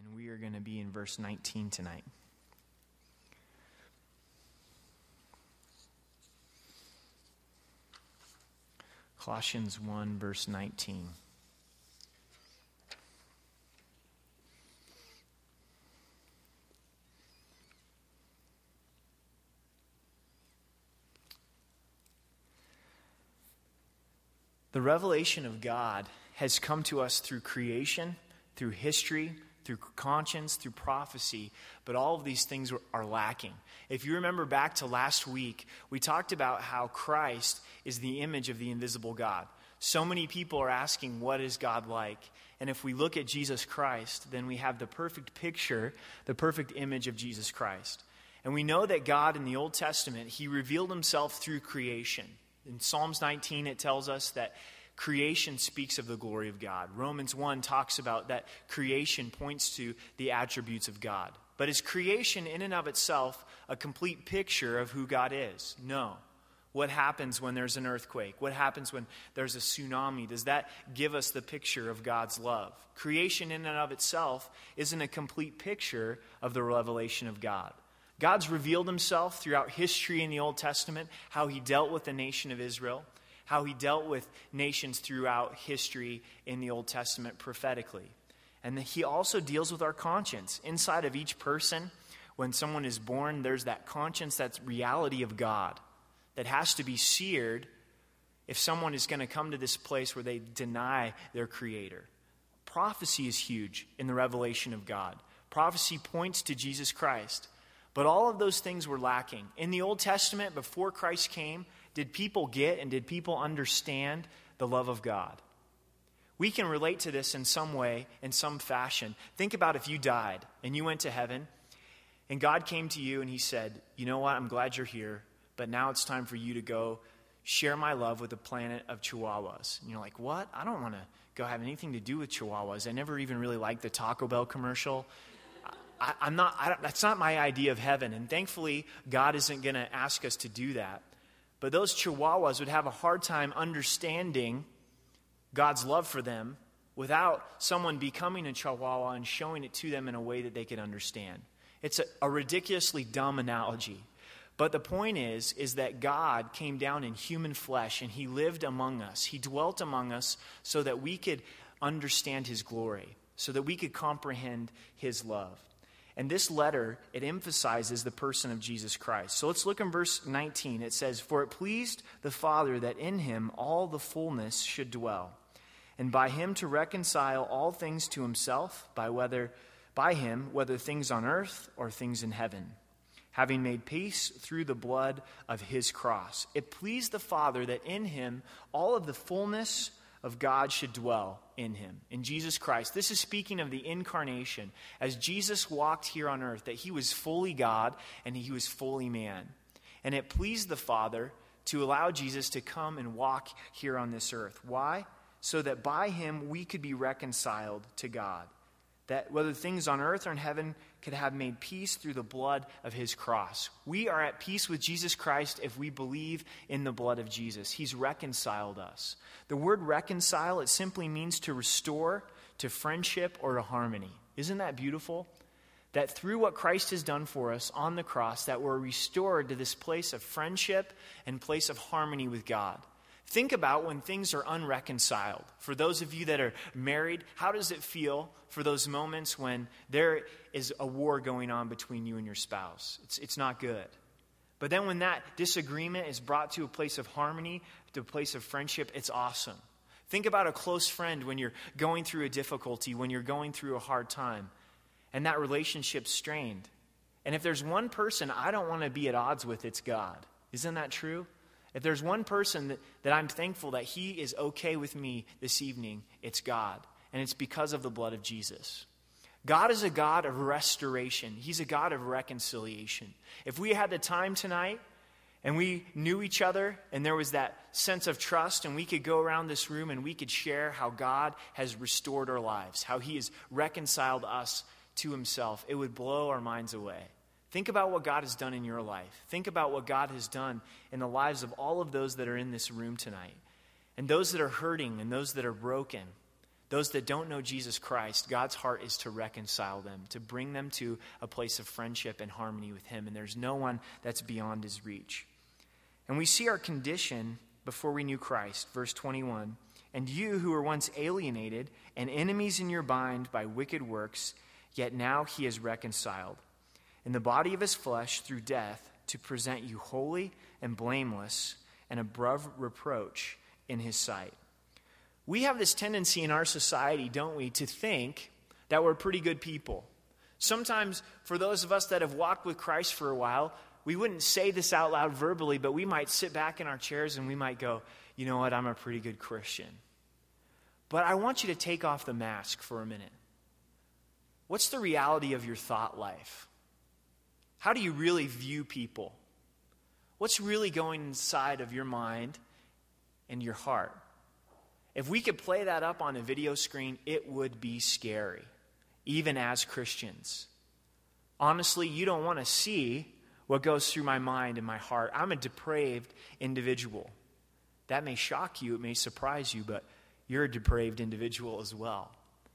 and we are going to be in verse 19 tonight. Colossians 1, verse 19. The revelation of God has come to us through creation, through history, through conscience, through prophecy, but all of these things are lacking. If you remember back to last week, we talked about how Christ is the image of the invisible God. So many people are asking, what is God like? And if we look at Jesus Christ, then we have the perfect picture, the perfect image of Jesus Christ. And we know that God in the Old Testament, he revealed himself through creation. In Psalms 19, it tells us that creation speaks of the glory of God. Romans 1 talks about that creation points to the attributes of God. But is creation in and of itself a complete picture of who God is? No. What happens when there's an earthquake? What happens when there's a tsunami? Does that give us the picture of God's love? Creation in and of itself isn't a complete picture of the revelation of God. God's revealed himself throughout history in the Old Testament, how he dealt with the nation of Israel, how he dealt with nations throughout history in the Old Testament prophetically. And he also deals with our conscience. Inside of each person, when someone is born, there's that conscience, that's reality of God, that has to be seared if someone is going to come to this place where they deny their Creator. Prophecy is huge in the revelation of God. Prophecy points to Jesus Christ. But all of those things were lacking. In the Old Testament, before Christ came, did people get and did people understand the love of God? We can relate to this in some way, in some fashion. Think about if you died and you went to heaven and God came to you and he said, you know what, I'm glad you're here, but now it's time for you to go share my love with the planet of Chihuahuas. And you're like, what? I don't want to go have anything to do with Chihuahuas. I never even really liked the Taco Bell commercial. That's not my idea of heaven. And thankfully, God isn't going to ask us to do that. But those Chihuahuas would have a hard time understanding God's love for them without someone becoming a Chihuahua and showing it to them in a way that they could understand. It's a ridiculously dumb analogy. But the point is that God came down in human flesh and he lived among us. He dwelt among us so that we could understand his glory, so that we could comprehend his love. And this letter, it emphasizes the person of Jesus Christ. So let's look in verse 19. It says, "For it pleased the Father that in him all the fullness should dwell, and by him to reconcile all things to himself, by him, whether things on earth or things in heaven, having made peace through the blood of his cross. It pleased the Father that in him all of the fullness of God should dwell in him, in Jesus Christ." This is speaking of the incarnation. As Jesus walked here on earth, that he was fully God and he was fully man. And it pleased the Father to allow Jesus to come and walk here on this earth. Why? So that by him we could be reconciled to God. That whether things on earth or in heaven could have made peace through the blood of his cross. We are at peace with Jesus Christ if we believe in the blood of Jesus. He's reconciled us. The word reconcile, it simply means to restore to friendship or to harmony. Isn't that beautiful? That through what Christ has done for us on the cross, that we're restored to this place of friendship and place of harmony with God. Think about when things are unreconciled. For those of you that are married, how does it feel for those moments when there is a war going on between you and your spouse? It's not good. But then when that disagreement is brought to a place of harmony, to a place of friendship, it's awesome. Think about a close friend when you're going through a difficulty, when you're going through a hard time, and that relationship's strained. And if there's one person I don't want to be at odds with, it's God. Isn't that true? If there's one person that I'm thankful that he is okay with me this evening, it's God. And it's because of the blood of Jesus. God is a God of restoration. He's a God of reconciliation. If we had the time tonight and we knew each other and there was that sense of trust and we could go around this room and we could share how God has restored our lives, how he has reconciled us to himself, it would blow our minds away. Think about what God has done in your life. Think about what God has done in the lives of all of those that are in this room tonight. And those that are hurting and those that are broken. Those that don't know Jesus Christ, God's heart is to reconcile them, to bring them to a place of friendship and harmony with him. And there's no one that's beyond his reach. And we see our condition before we knew Christ. Verse 21, and you who were once alienated and enemies in your mind by wicked works, yet now he is reconciled in the body of his flesh through death to present you holy and blameless and above reproach in his sight. We have this tendency in our society, don't we, to think that we're pretty good people. Sometimes for those of us that have walked with Christ for a while, we wouldn't say this out loud verbally, but we might sit back in our chairs and we might go, you know what, I'm a pretty good Christian. But I want you to take off the mask for a minute. What's the reality of your thought life? How do you really view people? What's really going inside of your mind and your heart? If we could play that up on a video screen, it would be scary, even as Christians. Honestly, you don't want to see what goes through my mind and my heart. I'm a depraved individual. That may shock you, it may surprise you, but you're a depraved individual as well.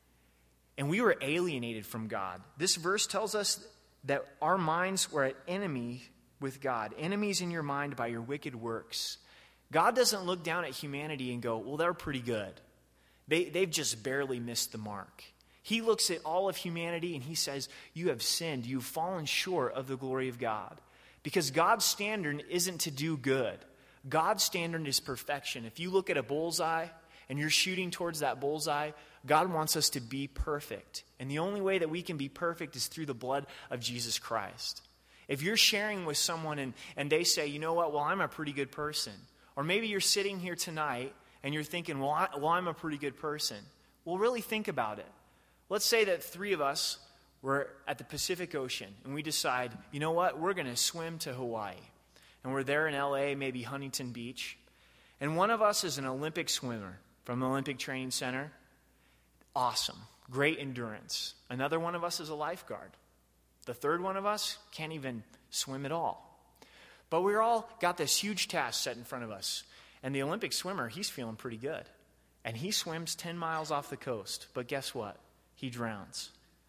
And we were alienated from God. This verse tells us that our minds were at enemy with God, enemies in your mind by your wicked works. God doesn't look down at humanity and go, well, they're pretty good. They've just barely missed the mark. He looks at all of humanity and he says, you have sinned. You've fallen short of the glory of God. Because God's standard isn't to do good. God's standard is perfection. If you look at a bullseye and you're shooting towards that bullseye, God wants us to be perfect. And the only way that we can be perfect is through the blood of Jesus Christ. If you're sharing with someone and they say, you know what, well, I'm a pretty good person. Or maybe you're sitting here tonight and you're thinking, well, I'm a pretty good person. Well, really think about it. Let's say that 3 of us were at the Pacific Ocean and we decide, you know what, we're going to swim to Hawaii. And we're there in LA, maybe Huntington Beach. And one of us is an Olympic swimmer from the Olympic Training Center. Awesome. Great endurance. Another one of us is a lifeguard. The third one of us can't even swim at all. But we're all got this huge task set in front of us. And the Olympic swimmer, he's feeling pretty good. And he swims 10 miles off the coast. But guess what? He drowns.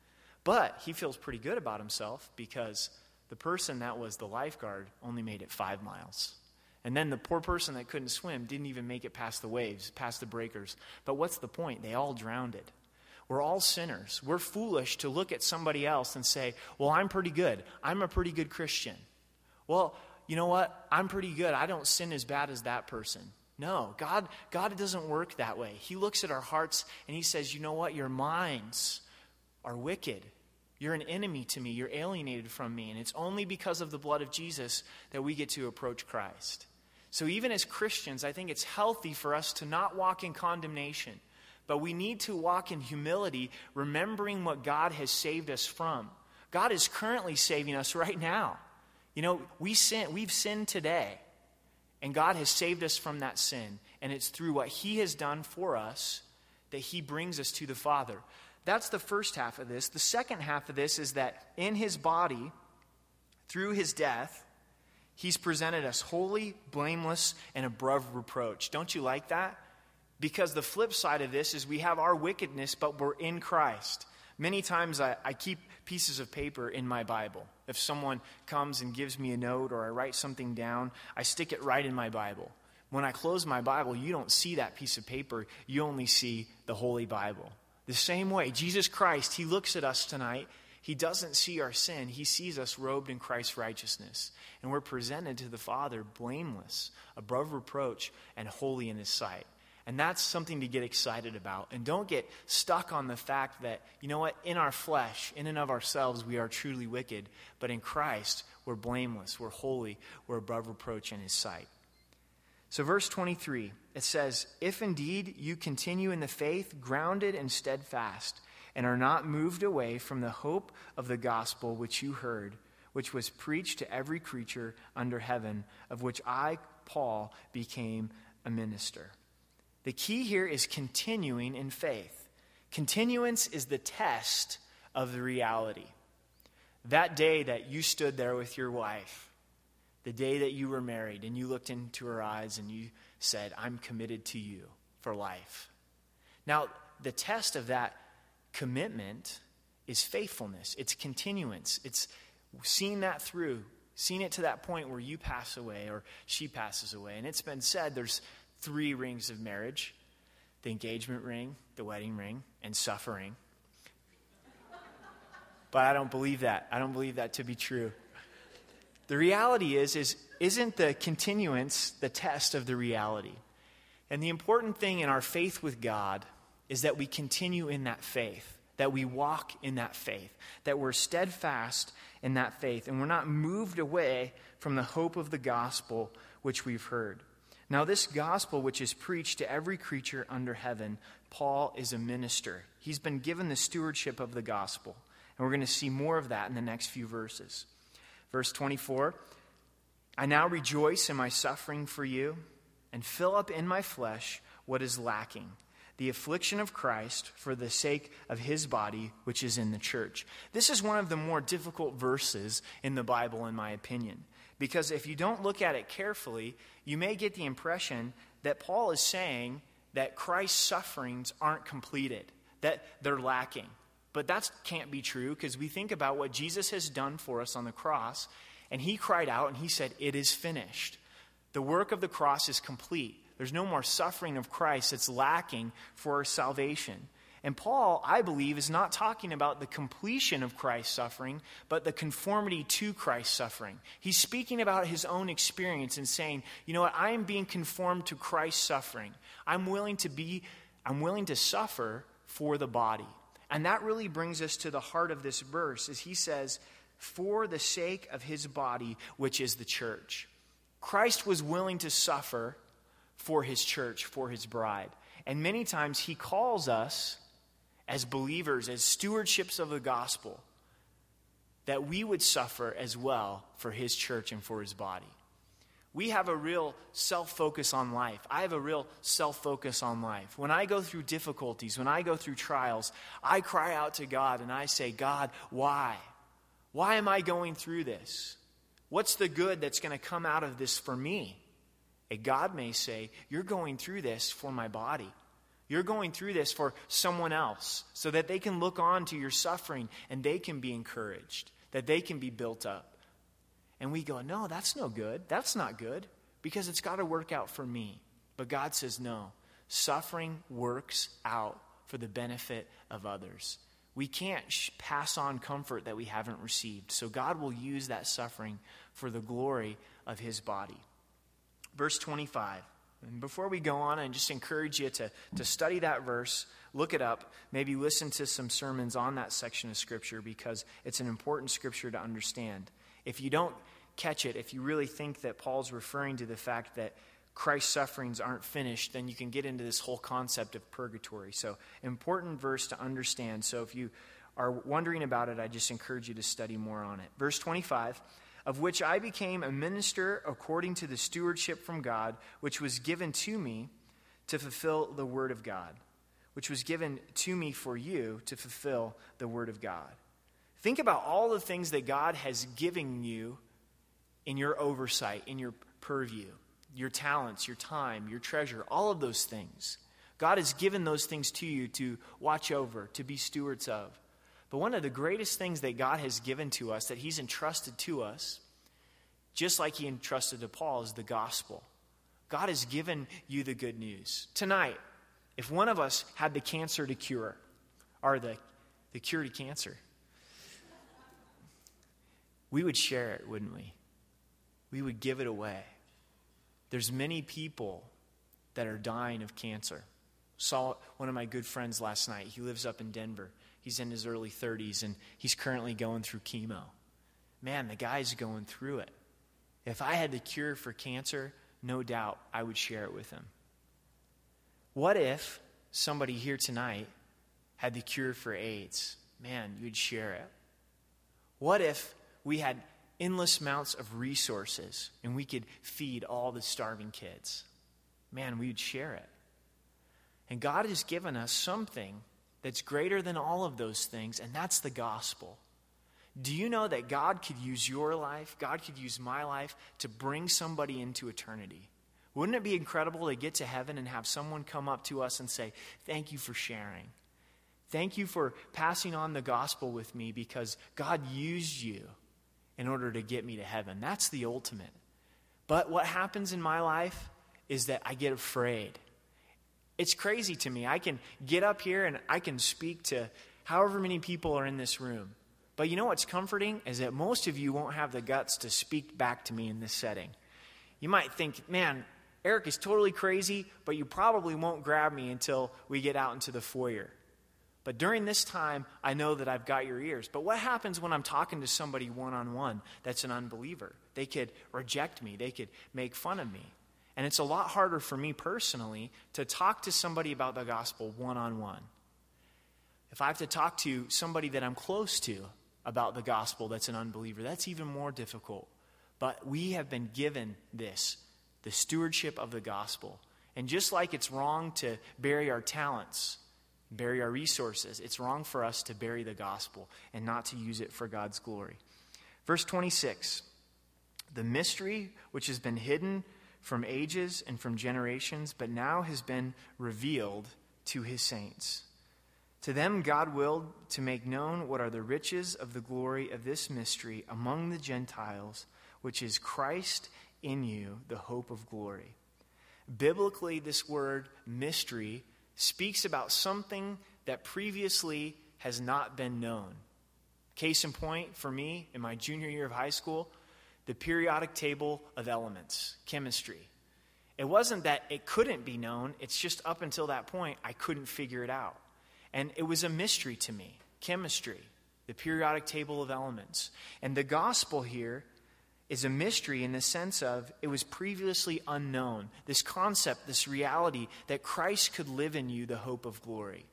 But he feels pretty good about himself because the person that was the lifeguard only made it 5 miles. And then the poor person that couldn't swim didn't even make it past the waves, past the breakers. But what's the point? They all drowned. We're all sinners. We're foolish to look at somebody else and say, well, I'm pretty good. I'm a pretty good Christian. Well, you know what? I'm pretty good. I don't sin as bad as that person. No, God doesn't work that way. He looks at our hearts and he says, you know what? Your minds are wicked. You're an enemy to me. You're alienated from me. And it's only because of the blood of Jesus that we get to approach Christ. So even as Christians, I think it's healthy for us to not walk in condemnation, but we need to walk in humility, remembering what God has saved us from. God is currently saving us right now. You know, we've sinned today, and God has saved us from that sin. And it's through what he has done for us that he brings us to the Father. That's the first half of this. The second half of this is that in his body, through his death, he's presented us holy, blameless, and above reproach. Don't you like that? Because the flip side of this is we have our wickedness, but we're in Christ. Many times I keep pieces of paper in my Bible. If someone comes and gives me a note or I write something down, I stick it right in my Bible. When I close my Bible, you don't see that piece of paper. You only see the Holy Bible. The same way, Jesus Christ, he looks at us tonight. He doesn't see our sin. He sees us robed in Christ's righteousness. And we're presented to the Father blameless, above reproach, and holy in his sight. And that's something to get excited about. And don't get stuck on the fact that, you know what, in our flesh, in and of ourselves, we are truly wicked. But in Christ, we're blameless, we're holy, we're above reproach in his sight. So verse 23, it says, if indeed you continue in the faith, grounded and steadfast, and are not moved away from the hope of the gospel which you heard, which was preached to every creature under heaven, of which I, Paul, became a minister. The key here is continuing in faith. Continuance is the test of the reality. That day that you stood there with your wife, the day that you were married and you looked into her eyes and you said, I'm committed to you for life. Now, the test of that commitment is faithfulness. It's continuance. It's seeing that through, seeing it to that point where you pass away or she passes away. And it's been said there's 3 rings of marriage: the engagement ring, the wedding ring, and suffering. But I don't believe that. I don't believe that to be true. The reality isn't the continuance the test of the reality? And the important thing in our faith with God is that we continue in that faith, that we walk in that faith, that we're steadfast in that faith, and we're not moved away from the hope of the gospel which we've heard. Now, this gospel which is preached to every creature under heaven, Paul is a minister. He's been given the stewardship of the gospel. And we're going to see more of that in the next few verses. Verse 24, I now rejoice in my suffering for you and fill up in my flesh what is lacking, the affliction of Christ for the sake of his body, which is in the church. This is one of the more difficult verses in the Bible, in my opinion, because if you don't look at it carefully, you may get the impression that Paul is saying that Christ's sufferings aren't completed, that they're lacking. But that can't be true, because we think about what Jesus has done for us on the cross, and he cried out and he said, "It is finished." The work of the cross is complete. There's no more suffering of Christ that's lacking for our salvation. And Paul, I believe, is not talking about the completion of Christ's suffering, but the conformity to Christ's suffering. He's speaking about his own experience and saying, you know what, I am being conformed to Christ's suffering. I'm willing to suffer for the body. And that really brings us to the heart of this verse, as he says, for the sake of his body, which is the church. Christ was willing to suffer for his church, for his bride. And many times he calls us as believers, as stewardships of the gospel, that we would suffer as well for his church and for his body. We have a real self-focus on life. I have a real self-focus on life. When I go through difficulties, when I go through trials, I cry out to God and I say, God, why? Why am I going through this? What's the good that's going to come out of this for me? And God may say, you're going through this for my body. You're going through this for someone else so that they can look on to your suffering and they can be encouraged, that they can be built up. And we go, no, that's no good. That's not good, because it's got to work out for me. But God says, no, suffering works out for the benefit of others. We can't pass on comfort that we haven't received. So God will use that suffering for the glory of his body. Verse 25. And before we go on, I just encourage you to study that verse, look it up, maybe listen to some sermons on that section of Scripture, because it's an important Scripture to understand. If you don't catch it, if you really think that Paul's referring to the fact that Christ's sufferings aren't finished, then you can get into this whole concept of purgatory. So, important verse to understand. So if you are wondering about it, I just encourage you to study more on it. Verse 25, of which I became a minister according to the stewardship from God, which was given to me to fulfill the word of God, which was given to me for you to fulfill the word of God. Think about all the things that God has given you in your oversight, in your purview, your talents, your time, your treasure, all of those things. God has given those things to you to watch over, to be stewards of. But one of the greatest things that God has given to us, that he's entrusted to us, just like he entrusted to Paul, is the gospel. God has given you the good news. Tonight, if one of us had the cancer to cure, or the cure to cancer, we would share it, wouldn't we? We would give it away. There's many people that are dying of cancer. Saw one of my good friends last night. He lives up in Denver. He's in his early 30s, and he's currently going through chemo. Man, the guy's going through it. If I had the cure for cancer, no doubt I would share it with him. What if somebody here tonight had the cure for AIDS? Man, you'd share it. What if we had endless amounts of resources and we could feed all the starving kids? Man, we would share it. And God has given us something that's greater than all of those things, and that's the gospel. Do you know that God could use your life, God could use my life to bring somebody into eternity? Wouldn't it be incredible to get to heaven and have someone come up to us and say, thank you for sharing. Thank you for passing on the gospel with me because God used you in order to get me to heaven. That's the ultimate. But what happens in my life is that I get afraid. It's crazy to me. I can get up here and I can speak to however many people are in this room. But you know what's comforting is that most of you won't have the guts to speak back to me in this setting. You might think, man, Eric is totally crazy, but you probably won't grab me until we get out into the foyer. But during this time, I know that I've got your ears. But what happens when I'm talking to somebody one-on-one that's an unbeliever? They could reject me. They could make fun of me. And it's a lot harder for me personally to talk to somebody about the gospel one-on-one. If I have to talk to somebody that I'm close to about the gospel that's an unbeliever, that's even more difficult. But we have been given this, the stewardship of the gospel. And just like it's wrong to bury our talents, bury our resources, it's wrong for us to bury the gospel and not to use it for God's glory. Verse 26, the mystery which has been hidden from ages and from generations, but now has been revealed to his saints. To them God willed to make known what are the riches of the glory of this mystery among the Gentiles, which is Christ in you, the hope of glory. Biblically, this word mystery speaks about something that previously has not been known. Case in point, for me, in my junior year of high school, the periodic table of elements, chemistry. It wasn't that it couldn't be known, it's just up until that point, I couldn't figure it out. And it was a mystery to me, chemistry, the periodic table of elements. And the gospel here is a mystery in the sense of it was previously unknown. This concept, this reality that Christ could live in you, the hope of glory.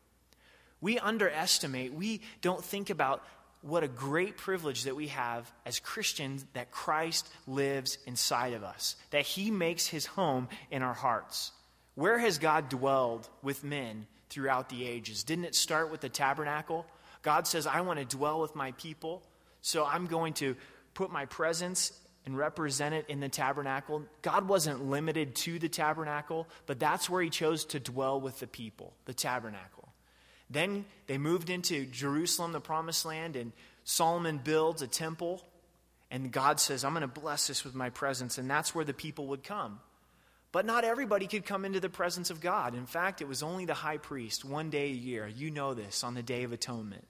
We underestimate, we don't think about what a great privilege that we have as Christians that Christ lives inside of us, that he makes his home in our hearts. Where has God dwelled with men throughout the ages? Didn't it start with the tabernacle? God says, I want to dwell with my people, so I'm going to put my presence and represent it in the tabernacle. God wasn't limited to the tabernacle, but that's where he chose to dwell with the people, the tabernacle. Then they moved into Jerusalem, the promised land, and Solomon builds a temple, and God says, I'm going to bless this with my presence, and that's where the people would come. But not everybody could come into the presence of God. In fact, it was only the high priest, one day a year. You know this, on the Day of Atonement.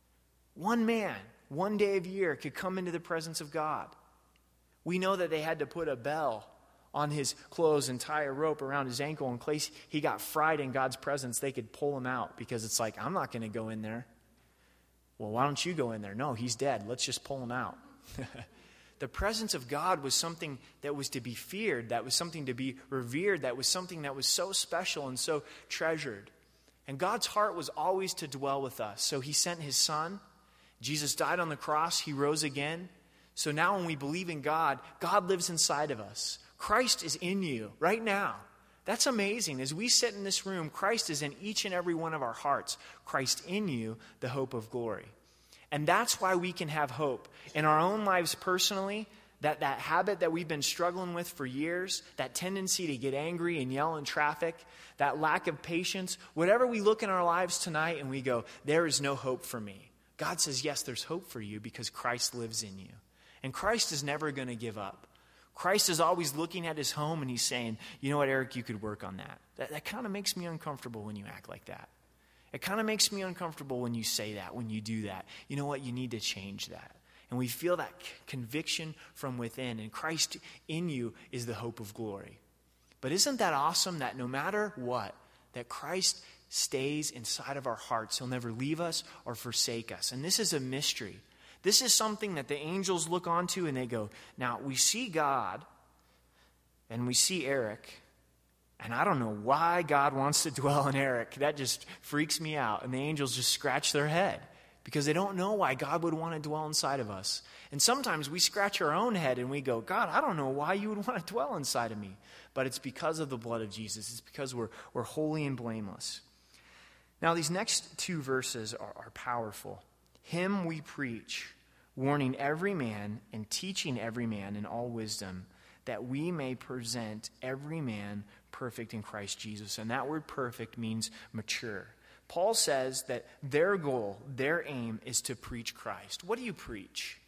One man, one day of year, could come into the presence of God. We know that they had to put a bell on his clothes and tie a rope around his ankle in case he got fried in God's presence. They could pull him out because it's like, I'm not going to go in there. Well, why don't you go in there? No, he's dead. Let's just pull him out. The presence of God was something that was to be feared, that was something to be revered, that was something that was so special and so treasured. And God's heart was always to dwell with us. So he sent his son. Jesus died on the cross. He rose again. So now when we believe in God, God lives inside of us. Christ is in you right now. That's amazing. As we sit in this room, Christ is in each and every one of our hearts. Christ in you, the hope of glory. And that's why we can have hope in our own lives personally, that habit that we've been struggling with for years, that tendency to get angry and yell in traffic, that lack of patience, whatever we look in our lives tonight and we go, there is no hope for me. God says, yes, there's hope for you because Christ lives in you. And Christ is never going to give up. Christ is always looking at his home and he's saying, you know what, Eric, you could work on that. That kind of makes me uncomfortable when you act like that. It kind of makes me uncomfortable when you say that, when you do that. You know what? You need to change that. And we feel that conviction from within. And Christ in you is the hope of glory. But isn't that awesome that no matter what, that Christ stays inside of our hearts. He'll never leave us or forsake us. And this is a mystery. This is something that the angels look onto and they go, now we see God and we see Eric. And I don't know why God wants to dwell in Eric. That just freaks me out. And the angels just scratch their head because they don't know why God would want to dwell inside of us. And sometimes we scratch our own head and we go, God, I don't know why you would want to dwell inside of me. But it's because of the blood of Jesus. It's because we're holy and blameless. Now, these next two verses are powerful. Him we preach, warning every man and teaching every man in all wisdom, that we may present every man perfect in Christ Jesus. And that word perfect means mature. Paul says that their goal, their aim is to preach Christ. What do you preach?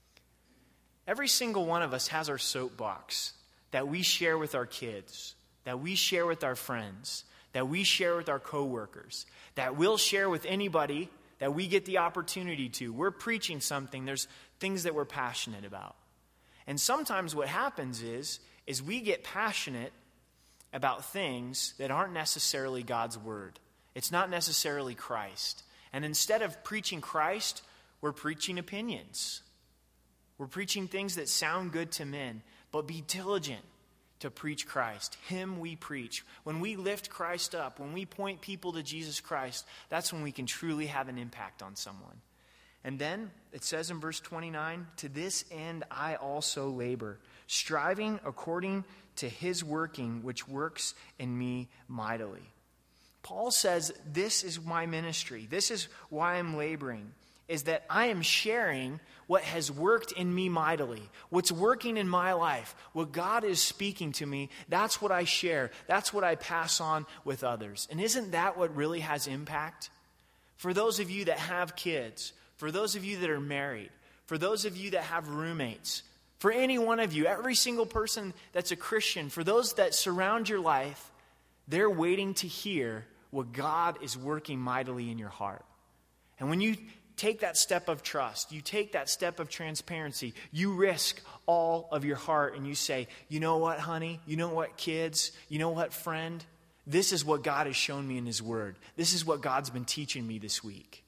Every single one of us has our soapbox that we share with our kids, that we share with our friends, that we share with our coworkers, that we'll share with anybody that we get the opportunity to. We're preaching something. There's things that we're passionate about. And sometimes what happens is we get passionate about things that aren't necessarily God's word. It's not necessarily Christ. And instead of preaching Christ, we're preaching opinions. We're preaching things that sound good to men, but be diligent to preach Christ. Him we preach. When we lift Christ up, when we point people to Jesus Christ, that's when we can truly have an impact on someone. And then it says in verse 29, to this end I also labor, striving according to his working, which works in me mightily. Paul says, this is my ministry. This is why I'm laboring, is that I am sharing what has worked in me mightily, what's working in my life, what God is speaking to me. That's what I share. That's what I pass on with others. And isn't that what really has impact? For those of you that have kids, for those of you that are married, for those of you that have roommates, for any one of you, every single person that's a Christian, for those that surround your life, they're waiting to hear what God is working mightily in your heart. And when you take that step of trust, you take that step of transparency, you risk all of your heart and you say, you know what, honey? You know what, kids? You know what, friend? This is what God has shown me in his word. This is what God's been teaching me this week.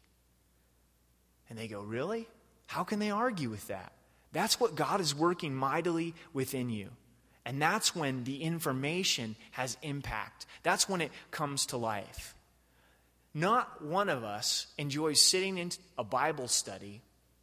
And they go, really? How can they argue with that? That's what God is working mightily within you. And that's when the information has impact. That's when it comes to life. Not one of us enjoys sitting in a Bible study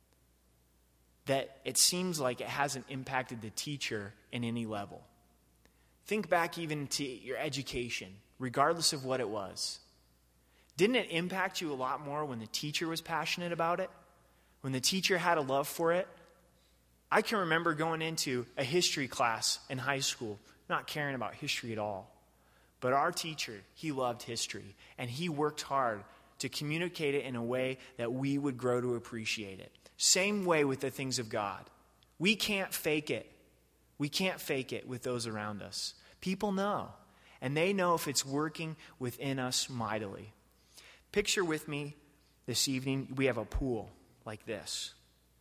that it seems like it hasn't impacted the teacher in any level. Think back even to your education, regardless of what it was. Didn't it impact you a lot more when the teacher was passionate about it? When the teacher had a love for it? I can remember going into a history class in high school, not caring about history at all. But our teacher, he loved history, and he worked hard to communicate it in a way that we would grow to appreciate it. Same way with the things of God. We can't fake it. We can't fake it with those around us. People know, and they know if it's working within us mightily. Picture with me this evening, we have a pool like this.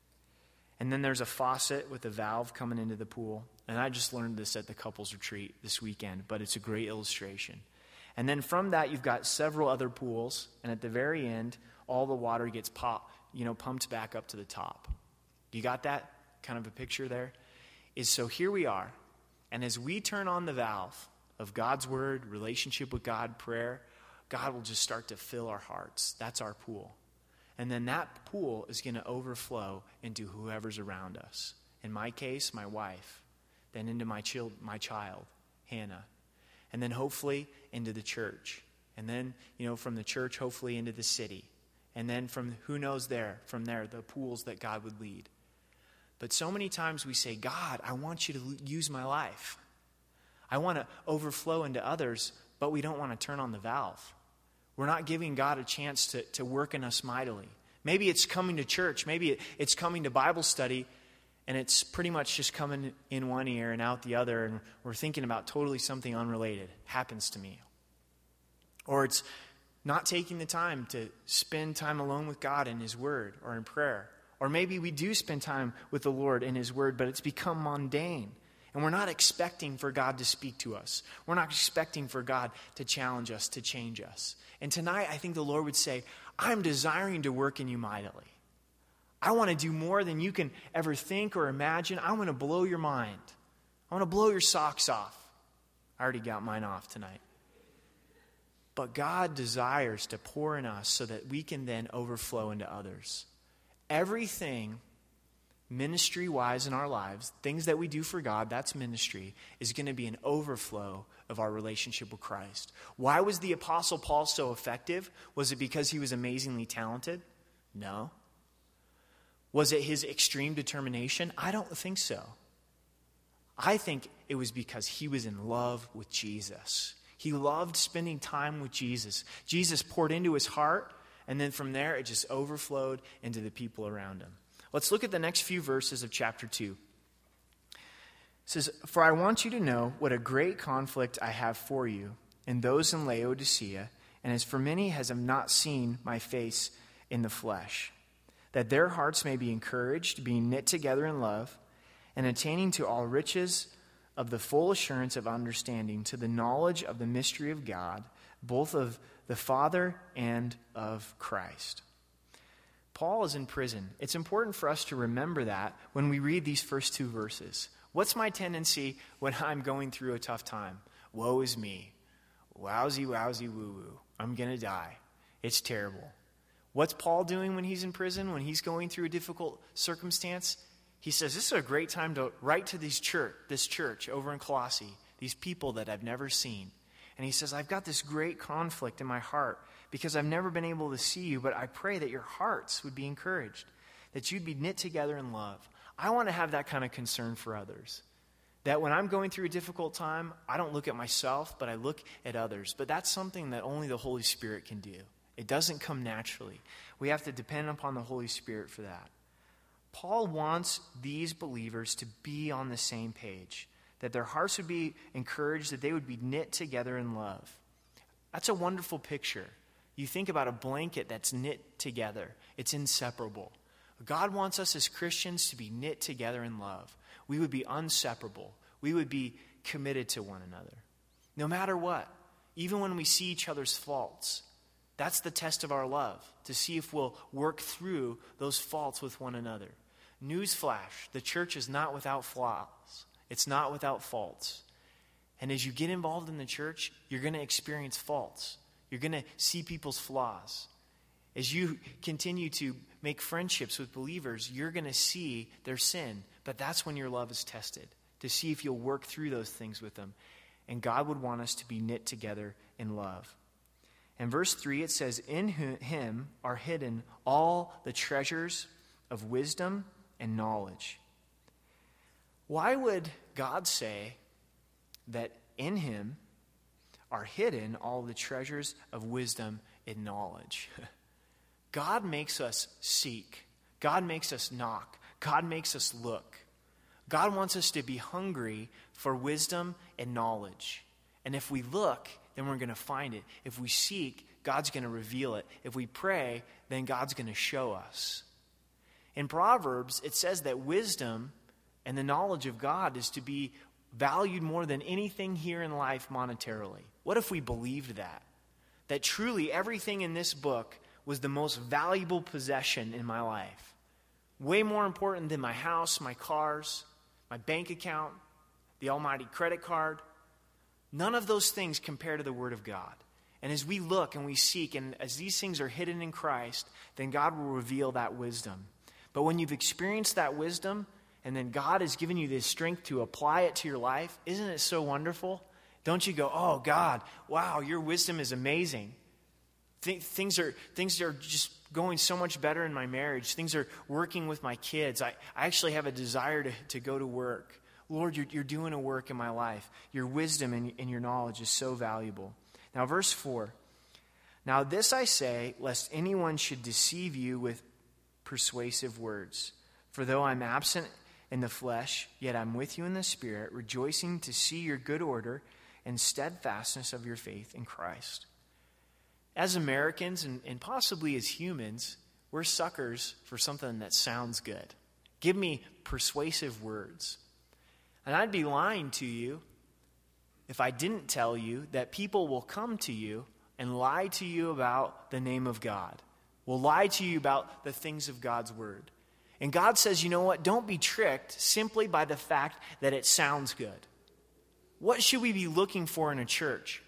And then there's a faucet with a valve coming into the pool. And I just learned this at the couples retreat this weekend, but it's a great illustration. And then from that, you've got several other pools. And at the very end, all the water gets pumped back up to the top. You got that kind of a picture there? So here we are. And as we turn on the valve of God's word, relationship with God, prayer, God will just start to fill our hearts. That's our pool. And then that pool is going to overflow into whoever's around us. In my case, my wife. Then into my child, Hannah. And then hopefully into the church. And then, from the church, hopefully into the city. And then from from there, the pools that God would lead. But so many times we say, God, I want you to use my life. I want to overflow into others, but we don't want to turn on the valve. We're not giving God a chance to work in us mightily. Maybe it's coming to church. Maybe it's coming to Bible study, and it's pretty much just coming in one ear and out the other, and we're thinking about totally something unrelated. Happens to me. Or it's not taking the time to spend time alone with God in his word or in prayer. Or maybe we do spend time with the Lord in his word, but it's become mundane. And we're not expecting for God to speak to us. We're not expecting for God to challenge us, to change us. And tonight, I think the Lord would say, I'm desiring to work in you mightily. I want to do more than you can ever think or imagine. I want to blow your mind. I want to blow your socks off. I already got mine off tonight. But God desires to pour in us so that we can then overflow into others. Everything ministry-wise in our lives, things that we do for God, that's ministry, is going to be an overflow of our relationship with Christ. Why was the Apostle Paul so effective? Was it because he was amazingly talented? No. Was it his extreme determination? I don't think so. I think it was because he was in love with Jesus. He loved spending time with Jesus. Jesus poured into his heart, and then from there it just overflowed into the people around him. Let's look at the next few verses of chapter 2. It says, "For I want you to know what a great conflict I have for you and those in Laodicea, and as for many as have not seen my face in the flesh, that their hearts may be encouraged, being knit together in love, and attaining to all riches of the full assurance of understanding, to the knowledge of the mystery of God, both of the Father and of Christ." Paul is in prison. It's important for us to remember that when we read these first two verses. What's my tendency when I'm going through a tough time? Woe is me. Wowsy, wowsy, woo-woo. I'm going to die. It's terrible. What's Paul doing when he's in prison, when he's going through a difficult circumstance? He says, this is a great time to write to this church over in Colossae, these people that I've never seen. And he says, I've got this great conflict in my heart because I've never been able to see you, but I pray that your hearts would be encouraged, that you'd be knit together in love. I want to have that kind of concern for others. That when I'm going through a difficult time, I don't look at myself, but I look at others. But that's something that only the Holy Spirit can do. It doesn't come naturally. We have to depend upon the Holy Spirit for that. Paul wants these believers to be on the same page, that their hearts would be encouraged, that they would be knit together in love. That's a wonderful picture. You think about a blanket that's knit together. It's inseparable. God wants us as Christians to be knit together in love. We would be inseparable. We would be committed to one another. No matter what, even when we see each other's faults, that's the test of our love, to see if we'll work through those faults with one another. Newsflash, the church is not without flaws. It's not without faults. And as you get involved in the church, you're going to experience faults. You're going to see people's flaws. As you continue to make friendships with believers, you're going to see their sin. But that's when your love is tested, to see if you'll work through those things with them. And God would want us to be knit together in love. In verse 3, it says, "In him are hidden all the treasures of wisdom and knowledge." Why would God say that in him are hidden all the treasures of wisdom and knowledge? God makes us seek. God makes us knock. God makes us look. God wants us to be hungry for wisdom and knowledge. And if we look, then we're going to find it. If we seek, God's going to reveal it. If we pray, then God's going to show us. In Proverbs, it says that wisdom and the knowledge of God is to be valued more than anything here in life monetarily. What if we believed that? That truly everything in this book was the most valuable possession in my life. Way more important than my house, my cars, my bank account, the almighty credit card. None of those things compare to the Word of God. And as we look and we seek, and as these things are hidden in Christ, then God will reveal that wisdom. But when you've experienced that wisdom, and then God has given you the strength to apply it to your life, isn't it so wonderful? Don't you go, oh God, wow, your wisdom is amazing. Things are just going so much better in my marriage. Things are working with my kids. I actually have a desire to go to work. Lord, you're doing a work in my life. Your wisdom and your knowledge is so valuable. Now, verse 4. "Now this I say, lest anyone should deceive you with persuasive words. For though I'm absent in the flesh, yet I'm with you in the Spirit, rejoicing to see your good order and steadfastness of your faith in Christ." As Americans, and possibly as humans, we're suckers for something that sounds good. Give me persuasive words. And I'd be lying to you if I didn't tell you that people will come to you and lie to you about the name of God, will lie to you about the things of God's Word. And God says, you know what? Don't be tricked simply by the fact that it sounds good. What should we be looking for in a church?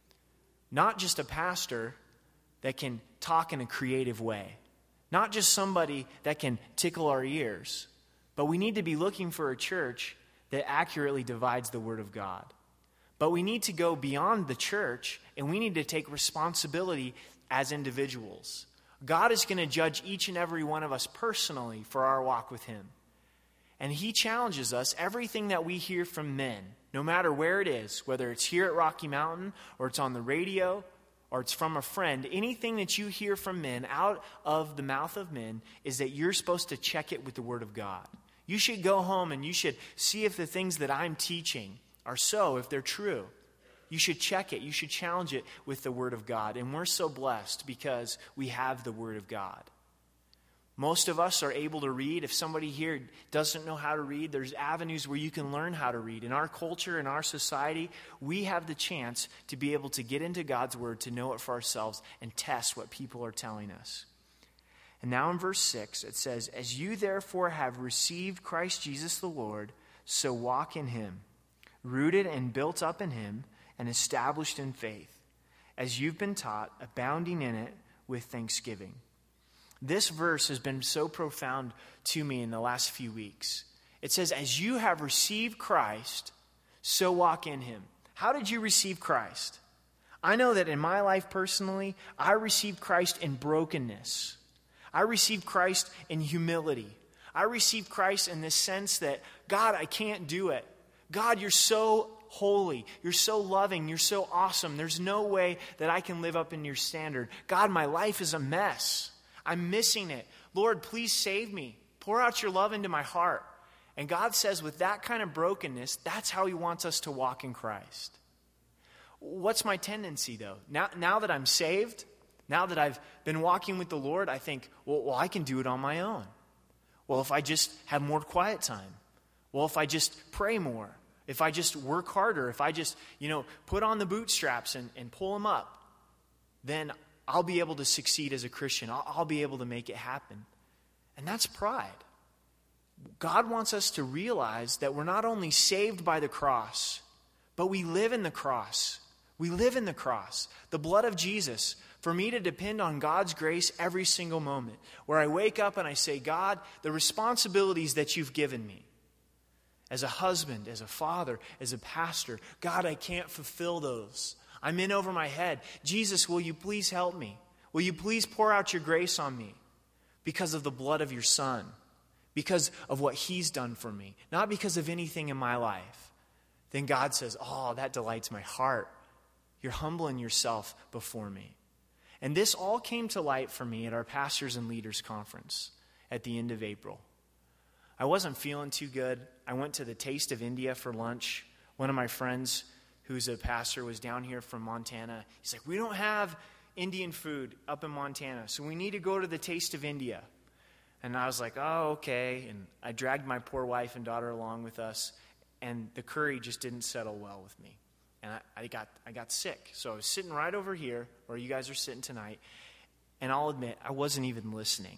Not just a pastor that can talk in a creative way. Not just somebody that can tickle our ears. But we need to be looking for a church that accurately divides the Word of God. But we need to go beyond the church, and we need to take responsibility as individuals. God is going to judge each and every one of us personally for our walk with Him. And he challenges us, everything that we hear from men, no matter where it is, whether it's here at Rocky Mountain or it's on the radio or it's from a friend, anything that you hear from men out of the mouth of men is that you're supposed to check it with the Word of God. You should go home and you should see if the things that I'm teaching are so, if they're true. You should check it. You should challenge it with the Word of God. And we're so blessed because we have the Word of God. Most of us are able to read. If somebody here doesn't know how to read, there's avenues where you can learn how to read. In our culture, in our society, we have the chance to be able to get into God's Word, to know it for ourselves, and test what people are telling us. And now in verse 6, it says, "As you therefore have received Christ Jesus the Lord, so walk in him, rooted and built up in him, and established in faith, as you've been taught, abounding in it with thanksgiving." This verse has been so profound to me in the last few weeks. It says, as you have received Christ, so walk in him. How did you receive Christ? I know that in my life personally, I received Christ in brokenness. I received Christ in humility. I received Christ in this sense that, God, I can't do it. God, you're so holy. You're so loving. You're so awesome. There's no way that I can live up in your standard. God, my life is a mess. I'm missing it. Lord, please save me. Pour out your love into my heart. And God says with that kind of brokenness, that's how he wants us to walk in Christ. What's my tendency, though? Now that I'm saved, now that I've been walking with the Lord, I think, well, I can do it on my own. Well, if I just have more quiet time. Well, if I just pray more. If I just work harder. If I just, put on the bootstraps and pull them up. Then I'll be able to succeed as a Christian. I'll be able to make it happen. And that's pride. God wants us to realize that we're not only saved by the cross, but we live in the cross. We live in the cross. The blood of Jesus. For me to depend on God's grace every single moment. Where I wake up and I say, God, the responsibilities that you've given me. As a husband, as a father, as a pastor. God, I can't fulfill those. I'm in over my head. Jesus, will you please help me? Will you please pour out your grace on me? Because of the blood of your Son. Because of what he's done for me. Not because of anything in my life. Then God says, oh, that delights my heart. You're humbling yourself before me. And this all came to light for me at our Pastors and Leaders Conference at the end of April. I wasn't feeling too good. I went to the Taste of India for lunch. One of my friends who's a pastor was down here from Montana. He's like, we don't have Indian food up in Montana, so we need to go to the Taste of India. And I was like, oh, okay. And I dragged my poor wife and daughter along with us, and the curry just didn't settle well with me. And I got sick. So I was sitting right over here, where you guys are sitting tonight, and I'll admit, I wasn't even listening.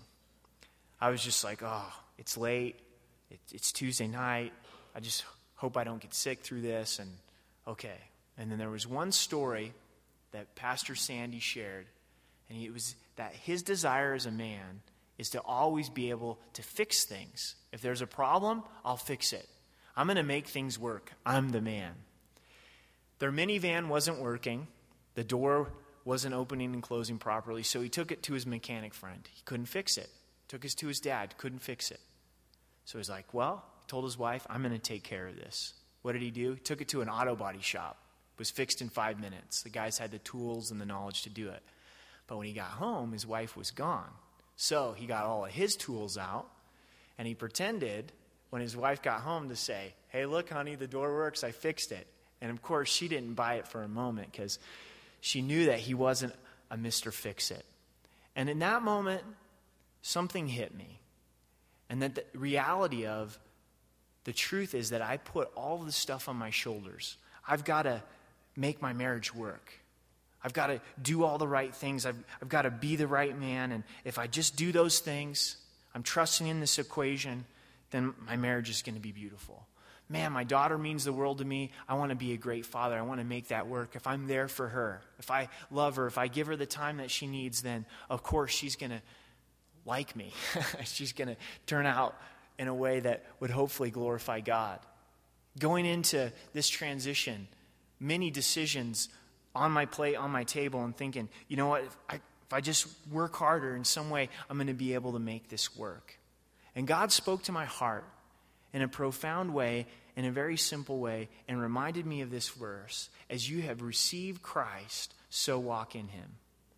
I was just like, oh, it's late. It's Tuesday night. I just hope I don't get sick through this, and okay. And then there was one story that Pastor Sandy shared, and it was that his desire as a man is to always be able to fix things. If there's a problem, I'll fix it. I'm going to make things work. I'm the man. Their minivan wasn't working. The door wasn't opening and closing properly, so he took it to his mechanic friend. He couldn't fix it. Took it to his dad. Couldn't fix it. So he's like, well, told his wife, I'm going to take care of this. What did he do? He took it to an auto body shop. It was fixed in 5 minutes. The guys had the tools and the knowledge to do it. But when he got home, his wife was gone. So he got all of his tools out, and he pretended when his wife got home to say, hey, look, honey, the door works. I fixed it. And, of course, she didn't buy it for a moment because she knew that he wasn't a Mr. Fix-It. And in that moment, something hit me. And that the reality of the truth is that I put all of the stuff on my shoulders. I've got to make my marriage work. I've got to do all the right things. I've got to be the right man. And if I just do those things, I'm trusting in this equation, then my marriage is going to be beautiful. Man, my daughter means the world to me. I want to be a great father. I want to make that work. If I'm there for her, if I love her, if I give her the time that she needs, then of course she's going to like me. She's going to turn out in a way that would hopefully glorify God. Going into this transition, many decisions on my plate, on my table, and thinking, you know what, if I just work harder in some way, I'm going to be able to make this work. And God spoke to my heart, in a profound way, in a very simple way, and reminded me of this verse. As you have received Christ, so walk in him.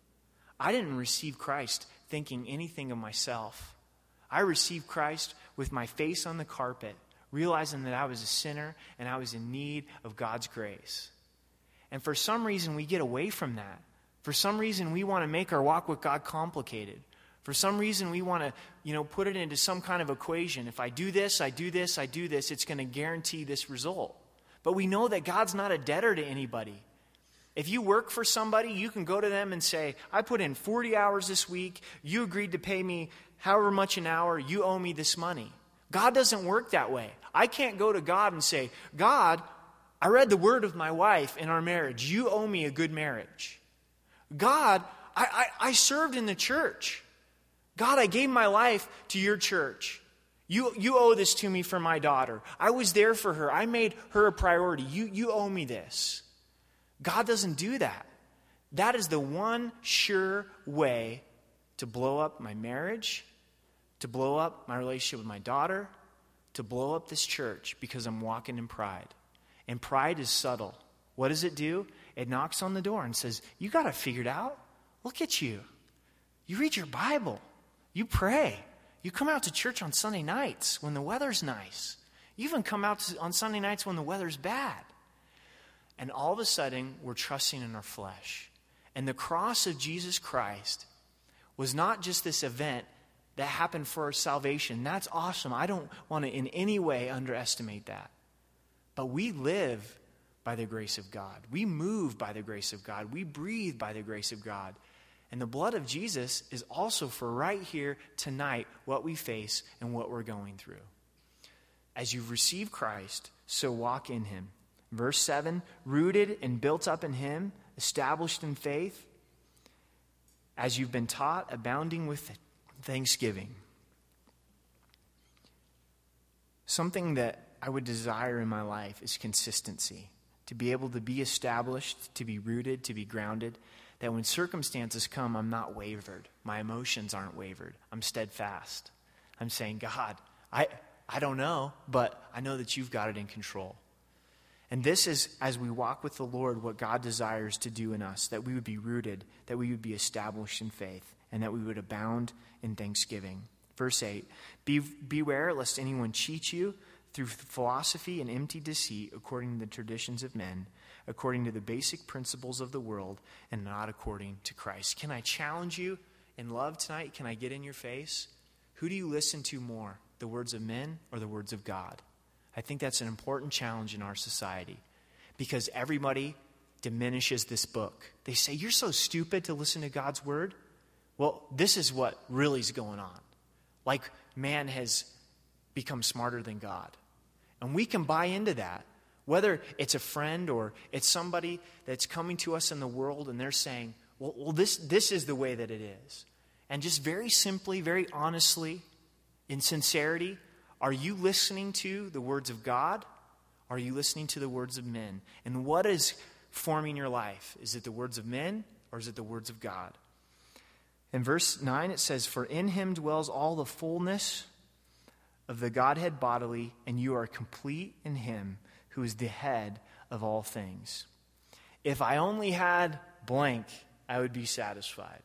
I didn't receive Christ thinking anything of myself. I received Christ with my face on the carpet, realizing that I was a sinner and I was in need of God's grace. And for some reason, we get away from that. For some reason, we want to make our walk with God complicated. For some reason, we want to, put it into some kind of equation. If I do this, I do this, I do this, it's going to guarantee this result. But we know that God's not a debtor to anybody. If you work for somebody, you can go to them and say, I put in 40 hours this week. You agreed to pay me however much an hour. You owe me this money. God doesn't work that way. I can't go to God and say, God, I read the word of my wife in our marriage. You owe me a good marriage. God, I served in the church. God, I gave my life to your church. You owe this to me for my daughter. I was there for her. I made her a priority. You owe me this. God doesn't do that. That is the one sure way to blow up my marriage, to blow up my relationship with my daughter, to blow up this church, because I'm walking in pride. And pride is subtle. What does it do? It knocks on the door and says, you got it figured out. Look at you. You read your Bible. You pray. You come out to church on Sunday nights when the weather's nice. You even come out on Sunday nights when the weather's bad. And all of a sudden, we're trusting in our flesh. And the cross of Jesus Christ was not just this event that happened for our salvation. That's awesome. I don't want to in any way underestimate that. But we live by the grace of God. We move by the grace of God. We breathe by the grace of God. And the blood of Jesus is also for right here, tonight, what we face and what we're going through. As you've received Christ, so walk in him. Verse 7, rooted and built up in him, established in faith, as you've been taught, abounding with thanksgiving. Something that I would desire in my life is consistency. To be able to be established, to be rooted, to be grounded. That when circumstances come, I'm not wavered. My emotions aren't wavered. I'm steadfast. I'm saying, God, I don't know, but I know that you've got it in control. And this is, as we walk with the Lord, what God desires to do in us, that we would be rooted, that we would be established in faith, and that we would abound in thanksgiving. Verse 8, beware lest anyone cheat you through philosophy and empty deceit, according to the traditions of men, according to the basic principles of the world, and not according to Christ. Can I challenge you in love tonight? Can I get in your face? Who do you listen to more, the words of men or the words of God? I think that's an important challenge in our society, because everybody diminishes this book. They say, you're so stupid to listen to God's word. Well, this is what really is going on. Like man has become smarter than God. And we can buy into that. Whether it's a friend or it's somebody that's coming to us in the world and they're saying, well, this is the way that it is. And just very simply, very honestly, in sincerity, are you listening to the words of God? Are you listening to the words of men? And what is forming your life? Is it the words of men or is it the words of God? In verse 9 it says, for in him dwells all the fullness of the Godhead bodily, and you are complete in him who is the head of all things. If I only had blank, I would be satisfied.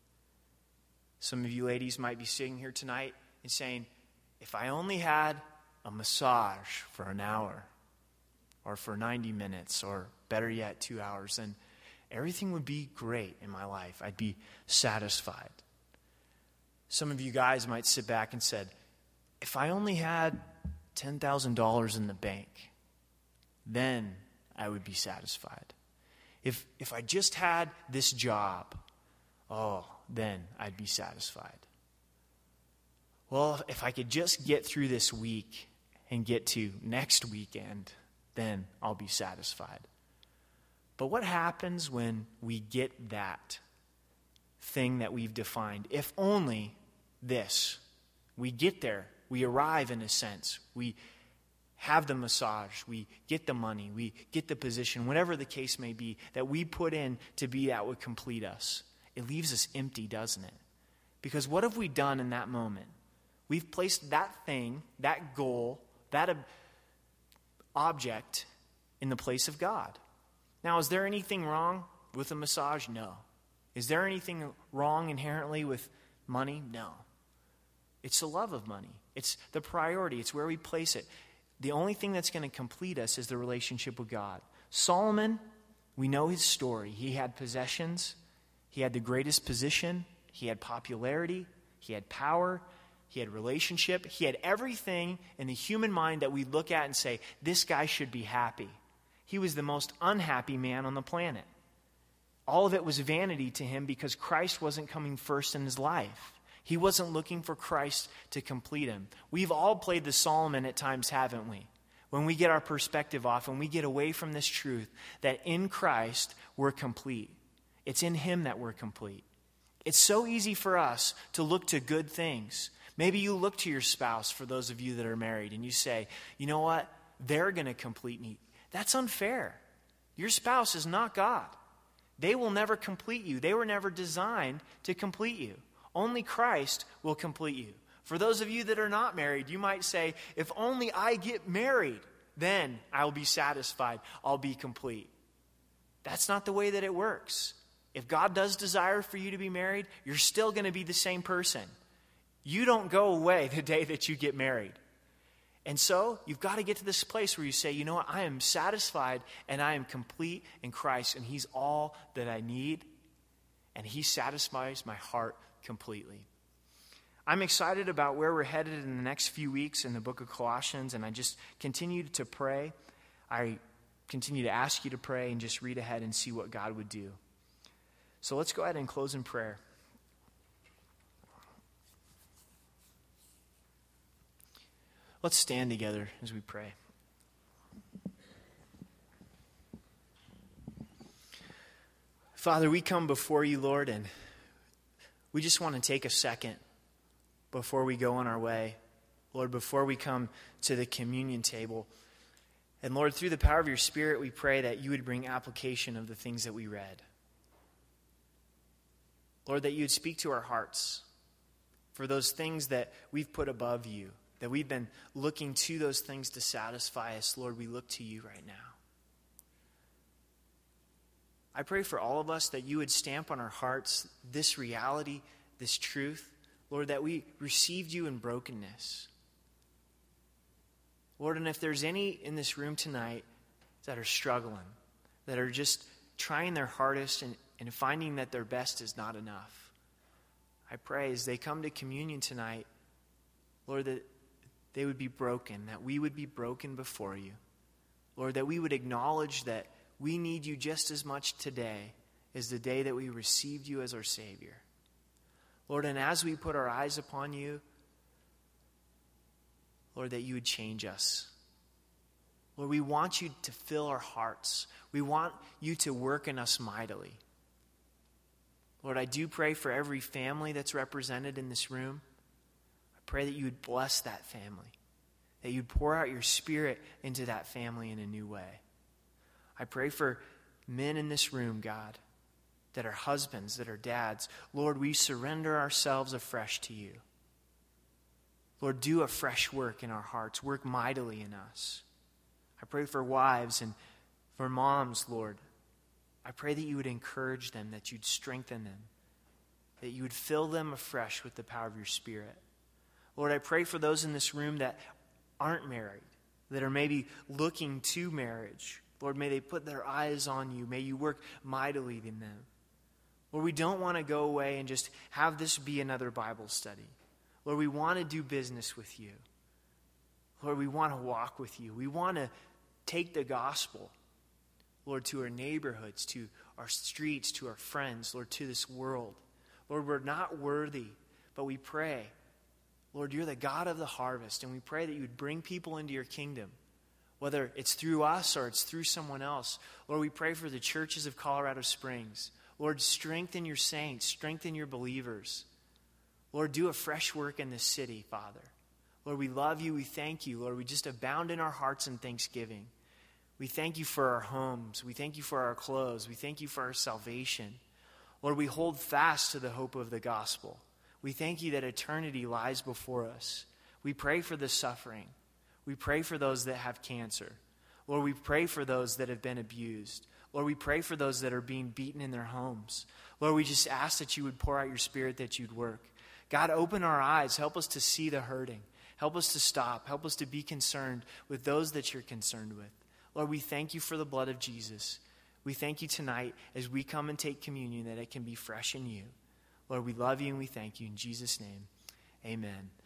Some of you ladies might be sitting here tonight and saying, if I only had a massage for an hour or for 90 minutes or better yet 2 hours, then everything would be great in my life. I'd be satisfied. Some of you guys might sit back and said, if I only had $10,000 in the bank, then I would be satisfied. If I just had this job, then I'd be satisfied. Well, if I could just get through this week and get to next weekend, then I'll be satisfied. But what happens when we get that thing that we've defined? If only this. We get there. We arrive in a sense. We have the massage. We get the money. We get the position, whatever the case may be, that we put in to be that would complete us. It leaves us empty, doesn't it? Because what have we done in that moment? We've placed that thing, that goal, that object in the place of God. Now, is there anything wrong with a massage? No. Is there anything wrong inherently with money? No. It's the love of money. It's the priority. It's where we place it. The only thing that's going to complete us is the relationship with God. Solomon, we know his story. He had possessions. He had the greatest position. He had popularity. He had power. He had relationship. He had everything in the human mind that we look at and say, this guy should be happy. He was the most unhappy man on the planet. All of it was vanity to him because Christ wasn't coming first in his life. He wasn't looking for Christ to complete him. We've all played the Solomon at times, haven't we? When we get our perspective off and we get away from this truth that in Christ we're complete. It's in him that we're complete. It's so easy for us to look to good things. Maybe you look to your spouse, for those of you that are married, and you say, you know what? They're going to complete me. That's unfair. Your spouse is not God. They will never complete you. They were never designed to complete you. Only Christ will complete you. For those of you that are not married, you might say, if only I get married, then I'll be satisfied. I'll be complete. That's not the way that it works. If God does desire for you to be married, you're still going to be the same person. You don't go away the day that you get married. And so you've got to get to this place where you say, you know what, I am satisfied and I am complete in Christ, and he's all that I need, and he satisfies my heart completely. I'm excited about where we're headed in the next few weeks in the book of Colossians, and I just continue to pray. I continue to ask you to pray and just read ahead and see what God would do. So let's go ahead and close in prayer. Let's stand together as we pray. Father, we come before you, Lord, and we just want to take a second before we go on our way. Lord, before we come to the communion table. And Lord, through the power of your Spirit, we pray that you would bring application of the things that we read. Lord, that you would speak to our hearts for those things that we've put above you, that we've been looking to those things to satisfy us. Lord, we look to you right now. I pray for all of us that you would stamp on our hearts this reality, this truth, Lord, that we received you in brokenness. Lord, and if there's any in this room tonight that are struggling, that are just trying their hardest and finding that their best is not enough, I pray as they come to communion tonight, Lord, that they would be broken, that we would be broken before you. Lord, that we would acknowledge that we need you just as much today as the day that we received you as our Savior. Lord, and as we put our eyes upon you, Lord, that you would change us. Lord, we want you to fill our hearts. We want you to work in us mightily. Lord, I do pray for every family that's represented in this room. I pray that you would bless that family, that you'd pour out your Spirit into that family in a new way. I pray for men in this room, God, that are husbands, that are dads. Lord, we surrender ourselves afresh to you. Lord, do a fresh work in our hearts. Work mightily in us. I pray for wives and for moms, Lord. I pray that you would encourage them, that you'd strengthen them, that you would fill them afresh with the power of your Spirit. Lord, I pray for those in this room that aren't married, that are maybe looking to marriage. Lord, may they put their eyes on you. May you work mightily in them. Lord, we don't want to go away and just have this be another Bible study. Lord, we want to do business with you. Lord, we want to walk with you. We want to take the gospel, Lord, to our neighborhoods, to our streets, to our friends, Lord, to this world. Lord, we're not worthy, but we pray, Lord, you're the God of the harvest, and we pray that you would bring people into your kingdom, whether it's through us or it's through someone else. Lord, we pray for the churches of Colorado Springs. Lord, strengthen your saints, strengthen your believers. Lord, do a fresh work in this city, Father. Lord, we love you. We thank you. Lord, we just abound in our hearts in thanksgiving. We thank you for our homes. We thank you for our clothes. We thank you for our salvation. Lord, we hold fast to the hope of the gospel. We thank you that eternity lies before us. We pray for the suffering. We pray for those that have cancer. Lord, we pray for those that have been abused. Lord, we pray for those that are being beaten in their homes. Lord, we just ask that you would pour out your Spirit, that you'd work. God, open our eyes. Help us to see the hurting. Help us to stop. Help us to be concerned with those that you're concerned with. Lord, we thank you for the blood of Jesus. We thank you tonight as we come and take communion that it can be fresh in you. Lord, we love you and we thank you. In Jesus' name, amen.